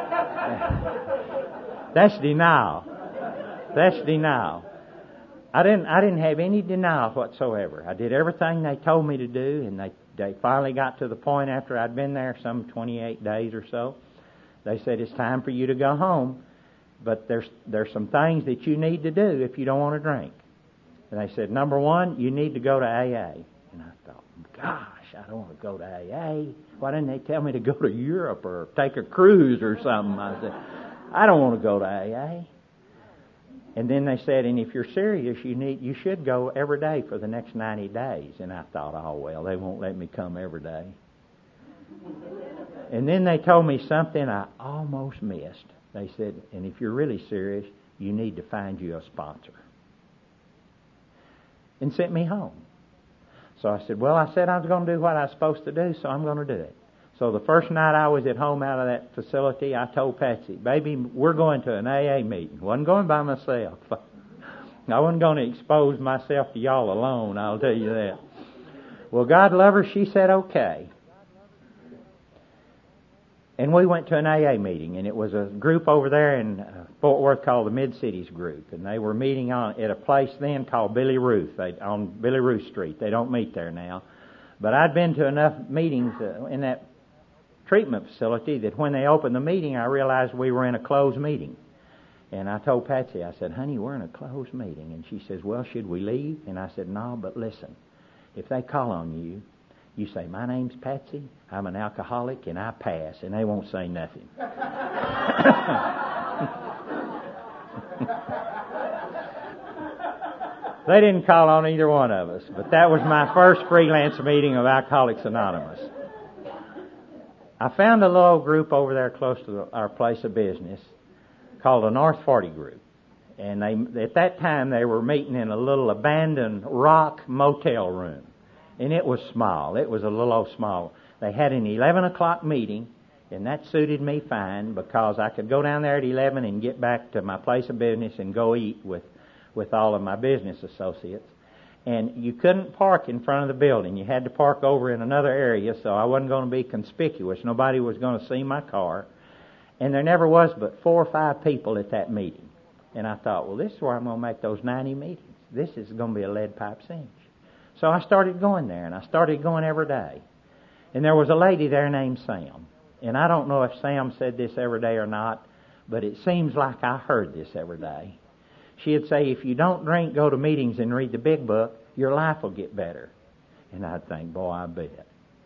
That's denial. That's denial. I didn't I didn't have any denial whatsoever. I did everything they told me to do, and they, they finally got to the point after I'd been there some twenty-eight days or so. They said, it's time for you to go home, but there's there's some things that you need to do if you don't want to drink. And they said, number one, you need to go to A A. And I thought, gosh, I don't want to go to A A. Why didn't they tell me to go to Europe or take a cruise or something? I said, I don't want to go to A A. And then they said, and if you're serious, you need you should go every day for the next ninety days. And I thought, oh, well, they won't let me come every day. And then they told me something I almost missed. They said, and if you're really serious, you need to find you a sponsor. And sent me home. So I said, well, I said I was going to do what I was supposed to do, so I'm going to do it. So the first night I was at home out of that facility, I told Patsy, baby, we're going to an A A meeting. Wasn't going by myself. I wasn't going to expose myself to y'all alone, I'll tell you that. Well, God love her, she said okay. And we went to an A A meeting, and it was a group over there in uh, Fort Worth called the Mid-Cities Group, and they were meeting on at a place then called Billy Ruth, they, on Billy Ruth Street. They don't meet there now. But I'd been to enough meetings uh, in that treatment facility that when they opened the meeting, I realized we were in a closed meeting. And I told Patsy, I said, honey, we're in a closed meeting. And she says, well, should we leave? And I said, no, but listen, if they call on you, you say, my name's Patsy, I'm an alcoholic, and I pass, and they won't say nothing. They didn't call on either one of us, but that was my first freelance meeting of Alcoholics Anonymous. I found a little group over there close to our place of business called the North forty Group. And they, at that time, they were meeting in a little abandoned rock motel room. And it was small. It was a little old small. They had an eleven o'clock meeting, and that suited me fine because I could go down there at eleven and get back to my place of business and go eat with, with all of my business associates. And you couldn't park in front of the building. You had to park over in another area, so I wasn't going to be conspicuous. Nobody was going to see my car. And there never was but four or five people at that meeting. And I thought, well, this is where I'm going to make those ninety meetings. This is going to be a lead pipe cinch. So I started going there, and I started going every day. And there was a lady there named Sam. And I don't know if Sam said this every day or not, but it seems like I heard this every day. She'd say, if you don't drink, go to meetings and read the big book, your life will get better. And I'd think, boy, I bet.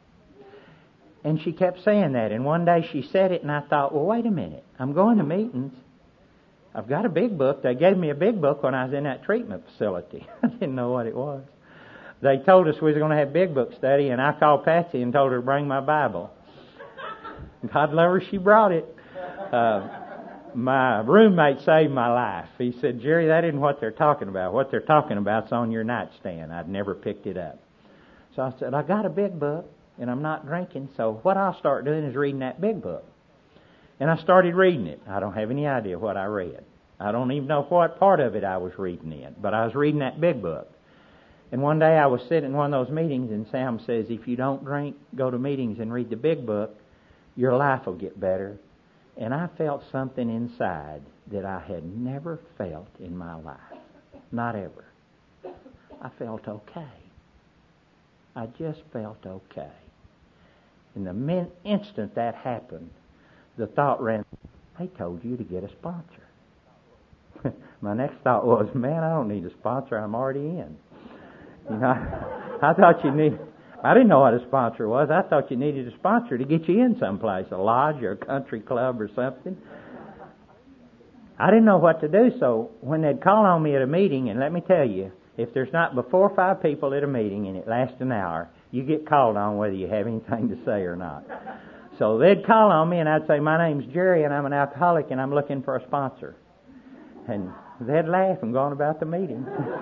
And she kept saying that. And one day she said it, and I thought, well, wait a minute. I'm going to meetings. I've got a big book. They gave me a big book when I was in that treatment facility. I didn't know what it was. They told us we was going to have big book study, and I called Patsy and told her to bring my Bible. God love her, she brought it. Uh, my roommate saved my life. He said, Jerry, that isn't what they're talking about. What they're talking about's on your nightstand. I'd never picked it up. So I said, I got a big book, and I'm not drinking, so what I'll start doing is reading that big book. And I started reading it. I don't have any idea what I read. I don't even know what part of it I was reading in, but I was reading that big book. And one day I was sitting in one of those meetings, and Sam says, if you don't drink, go to meetings and read the big book, your life will get better. And I felt something inside that I had never felt in my life. Not ever. I felt okay. I just felt okay. In the min- instant that happened, the thought ran, they told you to get a sponsor. My next thought was, man, I don't need a sponsor. I'm already in. You know, I, I thought you need. I didn't know what a sponsor was. I thought you needed a sponsor to get you in someplace, a lodge or a country club or something. I didn't know what to do, so when they'd call on me at a meeting, and let me tell you, if there's not but four or five people at a meeting and it lasts an hour, you get called on whether you have anything to say or not. So they'd call on me and I'd say, my name's Jerry and I'm an alcoholic and I'm looking for a sponsor. And they'd laugh and go on about the meeting.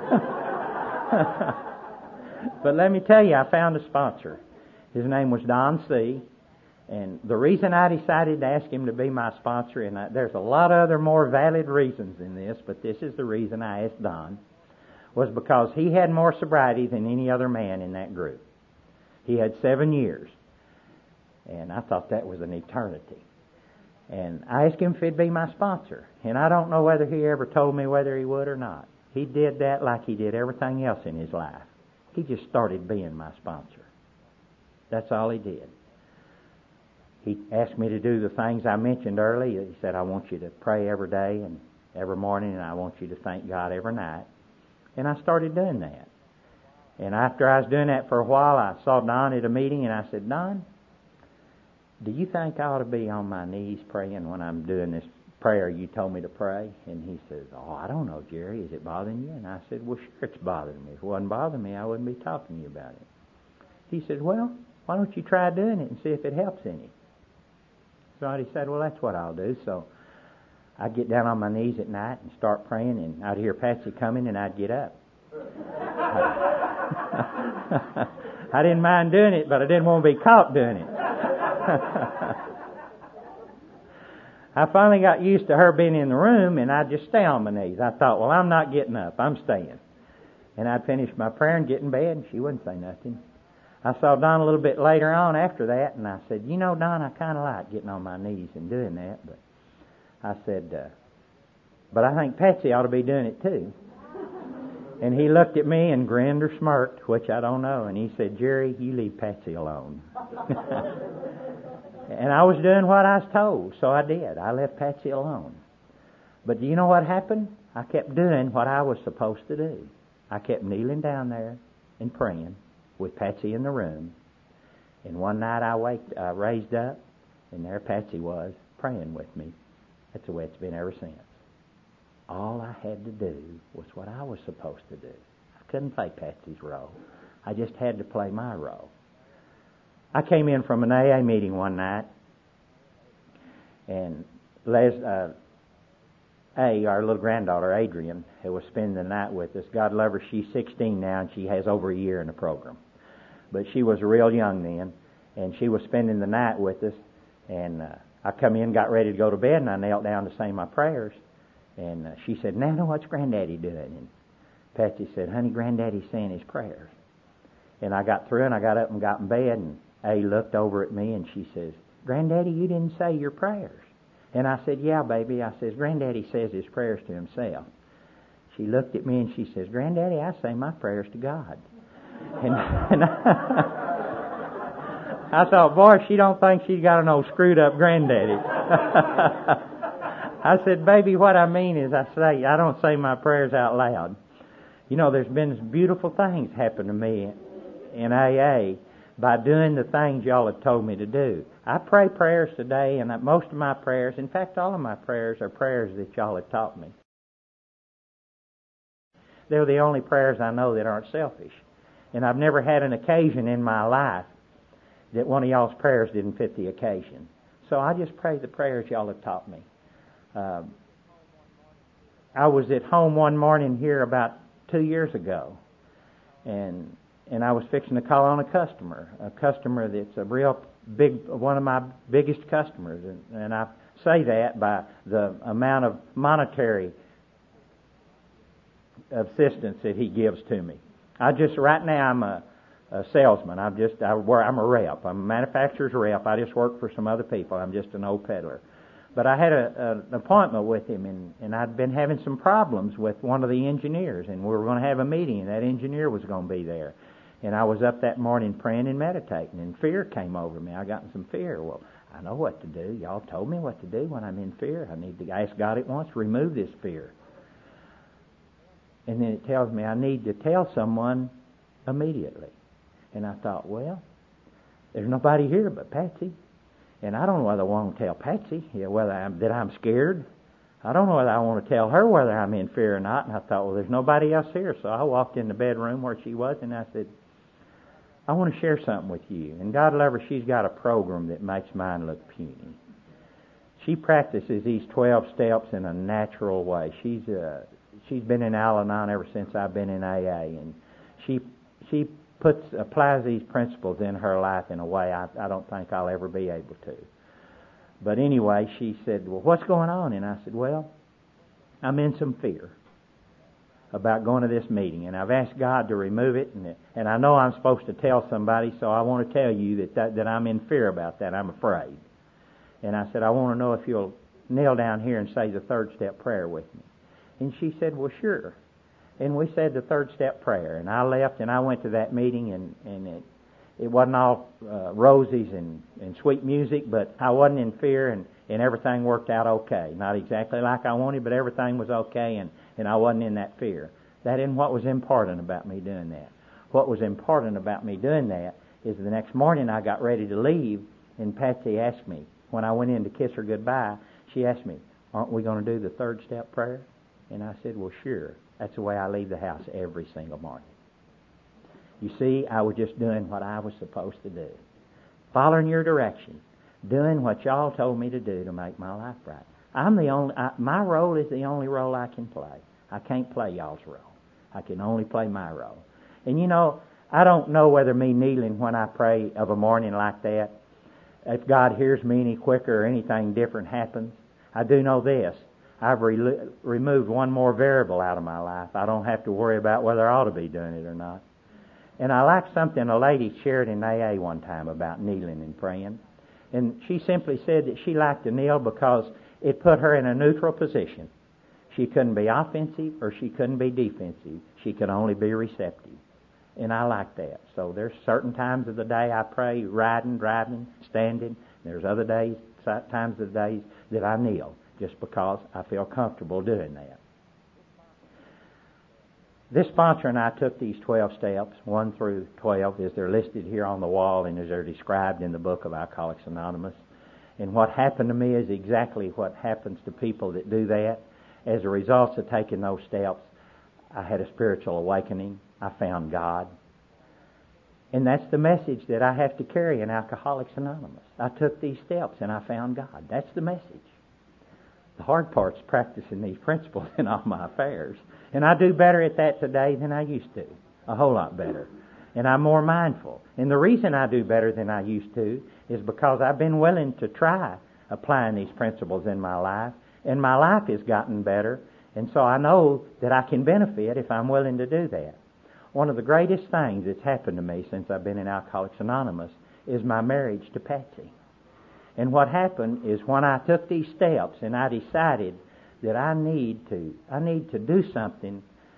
But let me tell you, I found a sponsor. His name was Don C. And the reason I decided to ask him to be my sponsor, and I, there's a lot of other more valid reasons in this, but this is the reason I asked Don, was because he had more sobriety than any other man in that group. He had seven years. And I thought that was an eternity. And I asked him if he'd be my sponsor. And I don't know whether he ever told me whether he would or not. He did that like he did everything else in his life. He just started being my sponsor. That's all he did. He asked me to do the things I mentioned earlier. He said, I want you to pray every day and every morning, and I want you to thank God every night. And I started doing that. And after I was doing that for a while, I saw Don at a meeting, and I said, Don, do you think I ought to be on my knees praying when I'm doing this prayer you told me to pray? And he says, oh, I don't know, Jerry. Is it bothering you? And I said, well, sure it's bothering me. If it wasn't bothering me, I wouldn't be talking to you about it. He said, well, why don't you try doing it and see if it helps any? So I decided, well, that's what I'll do. So I'd get down on my knees at night and start praying, and I'd hear Patsy coming, and I'd get up. I didn't mind doing it, but I didn't want to be caught doing it. I finally got used to her being in the room, and I'd just stay on my knees. I thought, well, I'm not getting up. I'm staying. And I'd finish my prayer and get in bed, and she wouldn't say nothing. I saw Don a little bit later on after that, and I said, you know, Don, I kind of like getting on my knees and doing that. But I said, uh, but I think Patsy ought to be doing it too. And he looked at me and grinned or smirked, which I don't know, and he said, Jerry, you leave Patsy alone. And I was doing what I was told, so I did. I left Patsy alone. But do you know what happened? I kept doing what I was supposed to do. I kept kneeling down there and praying with Patsy in the room. And one night I waked, I raised up, and there Patsy was praying with me. That's the way it's been ever since. All I had to do was what I was supposed to do. I couldn't play Patsy's role. I just had to play my role. I came in from an A A meeting one night, and Les, uh, A, our little granddaughter, Adrian, who was spending the night with us, God love her, she's sixteen now, and she has over a year in the program. But she was real young then, and she was spending the night with us, and uh, I come in, got ready to go to bed, and I knelt down to say my prayers, and uh, she said, Nana, what's Granddaddy doing? And Patsy said, honey, Granddaddy's saying his prayers. And I got through, and I got up and got in bed, and A looked over at me, and she says, Granddaddy, you didn't say your prayers. And I said, yeah, baby. I says, Granddaddy says his prayers to himself. She looked at me, and she says, Granddaddy, I say my prayers to God. And, and I, I thought, boy, she don't think she's got an old screwed up granddaddy. I said, baby, what I mean is I say, I don't say my prayers out loud. You know, there's been some beautiful things happen to me in A A by doing the things y'all have told me to do. I pray prayers today, and most of my prayers, in fact, all of my prayers are prayers that y'all have taught me. They're the only prayers I know that aren't selfish. And I've never had an occasion in my life that one of y'all's prayers didn't fit the occasion. So I just pray the prayers y'all have taught me. Um, I was at home one morning here about two years ago, and and I was fixing to call on a customer, a customer that's a real big, one of my biggest customers, and, and I say that by the amount of monetary assistance that he gives to me. I just right now I'm a, a salesman. I'm just I, I'm a rep. I'm a manufacturer's rep. I just work for some other people. I'm just an old peddler. But I had a, a, an appointment with him, and, and I'd been having some problems with one of the engineers, and we were going to have a meeting, and that engineer was going to be there. And I was up that morning praying and meditating, and fear came over me. I got in some fear. Well, I know what to do. Y'all told me what to do when I'm in fear. I need to ask God at once, remove this fear. And then it tells me I need to tell someone immediately. And I thought, well, there's nobody here but Patsy. And I don't know whether I want to tell Patsy you know, whether I'm, that I'm scared. I don't know whether I want to tell her whether I'm in fear or not. And I thought, well, there's nobody else here. So I walked in the bedroom where she was, and I said, I want to share something with you. And God love her, she's got a program that makes mine look puny. She practices these twelve steps in a natural way. She's uh, she's been in Al-Anon ever since I've been in A A, and she she puts applies these principles in her life in a way I, I don't think I'll ever be able to. But anyway, she said, "Well, what's going on?" And I said, "Well, I'm in some fear about going to this meeting, and I've asked God to remove it, and and I know I'm supposed to tell somebody, so I want to tell you that that, that I'm in fear about that. I'm afraid." And I said, "I want to know if you'll kneel down here and say the third step prayer with me." And she said, "Well, sure." And we said the third step prayer, and I left and I went to that meeting, and, and it, it wasn't all uh, roses and, and sweet music, but I wasn't in fear, and, and everything worked out okay. Not exactly like I wanted, but everything was okay, and, and I wasn't in that fear. That isn't what was important about me doing that. What was important about me doing that is the next morning I got ready to leave, and Patsy asked me, when I went in to kiss her goodbye, she asked me, "Aren't we going to do the third step prayer?" And I said, "Well, sure. That's the way I leave the house every single morning." You see, I was just doing what I was supposed to do. Following your direction. Doing what y'all told me to do to make my life right. I'm the only, I, my role is the only role I can play. I can't play y'all's role. I can only play my role. And you know, I don't know whether me kneeling when I pray of a morning like that, if God hears me any quicker or anything different happens. I do know this. I've re- removed one more variable out of my life. I don't have to worry about whether I ought to be doing it or not. And I like something a lady shared in A A one time about kneeling and praying. And she simply said that she liked to kneel because it put her in a neutral position. She couldn't be offensive or she couldn't be defensive. She could only be receptive. And I like that. So there's certain times of the day I pray riding, driving, standing. There's other days, times of the days that I kneel just because I feel comfortable doing that. This sponsor and I took these twelve steps, one through twelve, as they're listed here on the wall and as they're described in the book of Alcoholics Anonymous. And what happened to me is exactly what happens to people that do that. As a result of taking those steps, I had a spiritual awakening. I found God. And that's the message that I have to carry in Alcoholics Anonymous. I took these steps and I found God. That's the message. The hard part's practicing these principles in all my affairs. And I do better at that today than I used to. A whole lot better. And I'm more mindful. And the reason I do better than I used to is because I've been willing to try applying these principles in my life. And my life has gotten better. And so I know that I can benefit if I'm willing to do that. One of the greatest things that's happened to me since I've been in Alcoholics Anonymous is my marriage to Patsy. And what happened is when I took these steps and I decided that I need to, I need to do something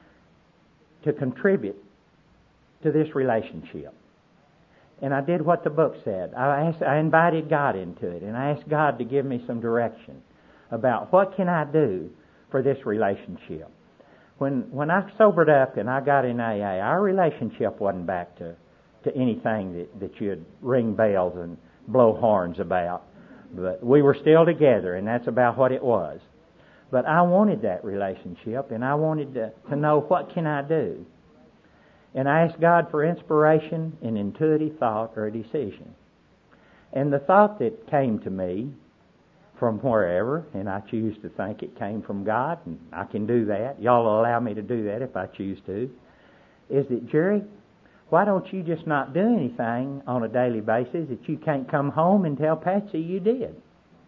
to contribute to this relationship. And I did what the book said. I asked, I invited God into it, and I asked God to give me some direction about what can I do for this relationship. When when I sobered up and I got in A A, our relationship wasn't back to, to anything that, that you'd ring bells and blow horns about. But we were still together, and that's about what it was. But I wanted that relationship, and I wanted to, to know what can I do. And I asked God for inspiration, an intuitive thought, or a decision. And the thought that came to me from wherever, and I choose to think it came from God, and I can do that. Y'all will allow me to do that if I choose to, is that, Jerry, why don't you just not do anything on a daily basis that you can't come home and tell Patsy you did?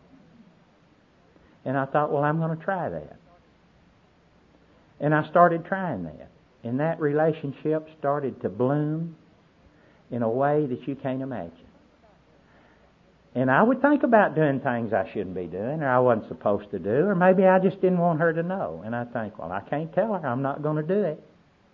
And I thought, well, I'm going to try that. And I started trying that. And that relationship started to bloom in a way that you can't imagine. And I would think about doing things I shouldn't be doing, or I wasn't supposed to do, or maybe I just didn't want her to know. And I think, well, I can't tell her. I'm not going to do it.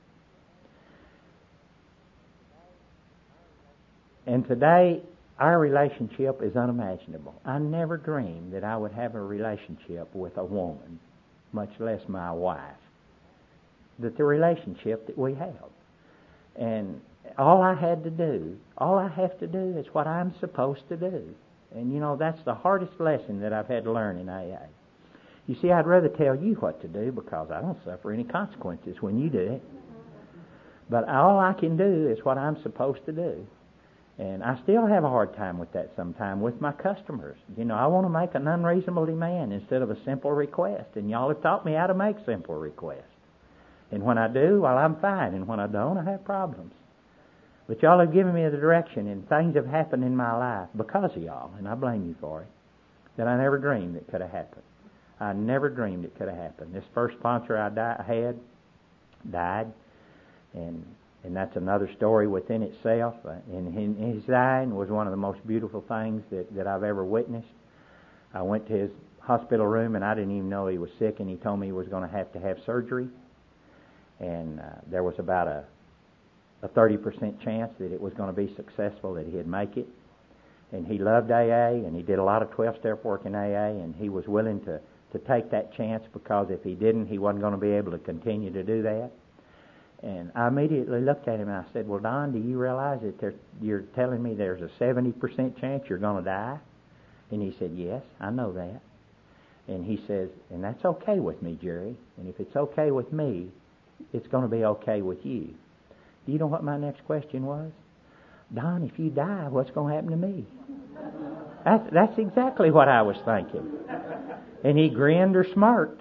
And today, our relationship is unimaginable. I never dreamed that I would have a relationship with a woman, much less my wife. That the relationship that we have. And all I had to do, all I have to do is what I'm supposed to do. And you know, that's the hardest lesson that I've had to learn in A A. You see, I'd rather tell you what to do because I don't suffer any consequences when you do it. But all I can do is what I'm supposed to do. And I still have a hard time with that sometimes with my customers. You know, I want to make an unreasonable demand instead of a simple request. And y'all have taught me how to make simple requests. And when I do, well, I'm fine. And when I don't, I have problems. But y'all have given me the direction, and things have happened in my life because of y'all, and I blame you for it, that I never dreamed it could have happened. I never dreamed it could have happened. This first sponsor I di- had died, and and that's another story within itself. And his dying was one of the most beautiful things that, that I've ever witnessed. I went to his hospital room, and I didn't even know he was sick, and he told me he was going to have to have surgery. And uh, there was about a, a thirty percent chance that it was going to be successful, that he'd make it. And he loved A A, and he did a lot of twelve-step work in A A, and he was willing to, to take that chance, because if he didn't, he wasn't going to be able to continue to do that. And I immediately looked at him and I said, well, Don, do you realize that there, you're telling me there's a seventy percent chance you're going to die? And he said, yes, I know that. And he says, and that's okay with me, Jerry. And if it's okay with me, it's going to be okay with you. Do you know what my next question was? Don, if you die, what's going to happen to me? That's, that's exactly what I was thinking. And he grinned or smirked.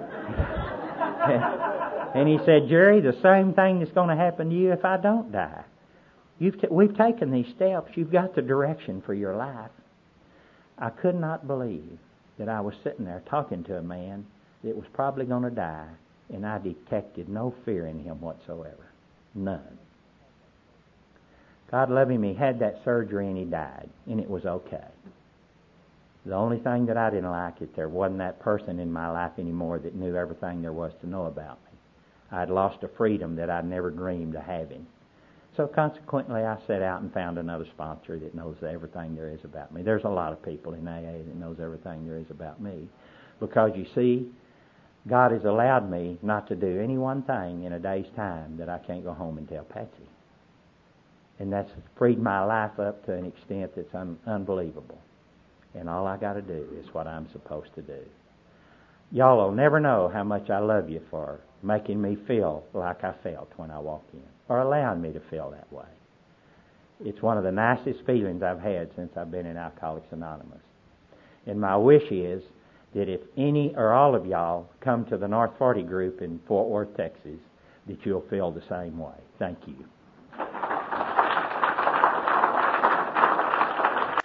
And he said, Jerry, the same thing is going to happen to you if I don't die. You've t- we've taken these steps. You've got the direction for your life. I could not believe that I was sitting there talking to a man that was probably going to die, and I detected no fear in him whatsoever. None. God love him, he had that surgery and he died, and it was okay. The only thing that I didn't like is there wasn't that person in my life anymore that knew everything there was to know about me. I'd lost a freedom that I'd never dreamed of having. So consequently, I set out and found another sponsor that knows everything there is about me. There's a lot of people in A A that knows everything there is about me. Because you see, God has allowed me not to do any one thing in a day's time that I can't go home and tell Patsy. And that's freed my life up to an extent that's un- unbelievable. And all I got to do is what I'm supposed to do. Y'all will never know how much I love you for making me feel like I felt when I walked in, or allowing me to feel that way. It's one of the nicest feelings I've had since I've been in Alcoholics Anonymous. And my wish is that if any or all of y'all come to the North forty group in Fort Worth, Texas, that you'll feel the same way. Thank you.